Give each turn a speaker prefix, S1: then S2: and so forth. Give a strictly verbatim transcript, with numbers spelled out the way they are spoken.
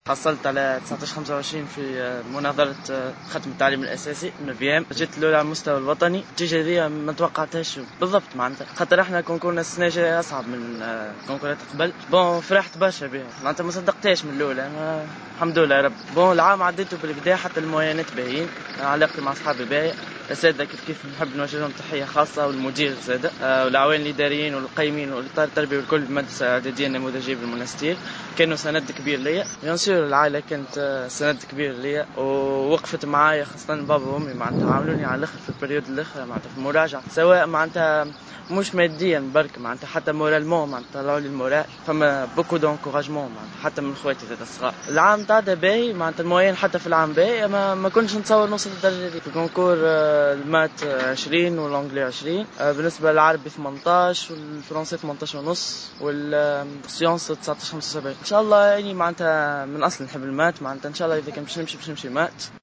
S1: حصلت على تسعطاش خمسة وعشرين في مناظرة ختم التعليم الأساسي نوفيام. جيت الأولى على المستوى الوطني. النتيجة هذه ما توقعتهاش بالضبط معناتها، خاطر احنا كونكورنا السنة جاية أصعب من كونكورات قبل. بون فرحت برشا بها معناتها، ما صدقتهاش من الأولى. الحمد لله يا رب. بون العام عديته بالكدا، حتى الموينات باهيين، علاقتي مع أصحابي باهية. الأساتذة كيف كيف نحب نوجه لهم تحية خاصة، والمدير زادة والعوان الإداريين والقيمين والإطار التربوي والكل بمدرسة إعدادية نموذجية بالمنستير كانوا سند كبير ليا. ينصير العائلة كانت سند كبير ليا ووقفت معايا، خاصة بابا وأمي معناتها عاملوني على الآخر في البريود الآخر معناتها في المراجعة، سواء معناتها مش ماديا برك معناتها، حتى مورالمون معناتها طلعوا لي المورال. فما بوكو دونكوراجمون معناتها حتى من اخواتي ذات الصغار. العام تاع باهي معناتها، الموين حتى في العام باهي، ما ما كنتش نتصور نوصل للدرجة دي. في الكونكور المات عشرين والانجلي عشرين، بالنسبة للعربي ثمنطاش والفرنسي ثمنطاش ونص والسيونس تسعطاش خمسة وسبعين. ان شاء الله يعني معناتها من اصل نحب المات معناتها، ان شاء الله اذا كان باش نمشي باش نمشي مات.